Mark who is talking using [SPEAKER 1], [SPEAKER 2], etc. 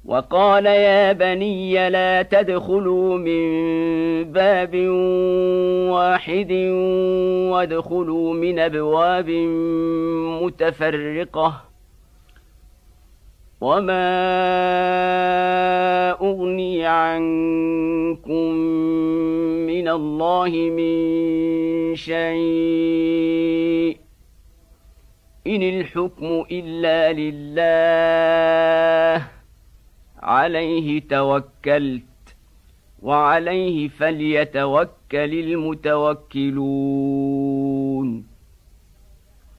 [SPEAKER 1] وقال يا بني لا تدخلوا من باب واحد وادخلوا من أبواب متفرقة وما أغني عنكم من الله من شيء إن الحكم إلا لله عليه توكلت وعليه فليتوكل المتوكلون.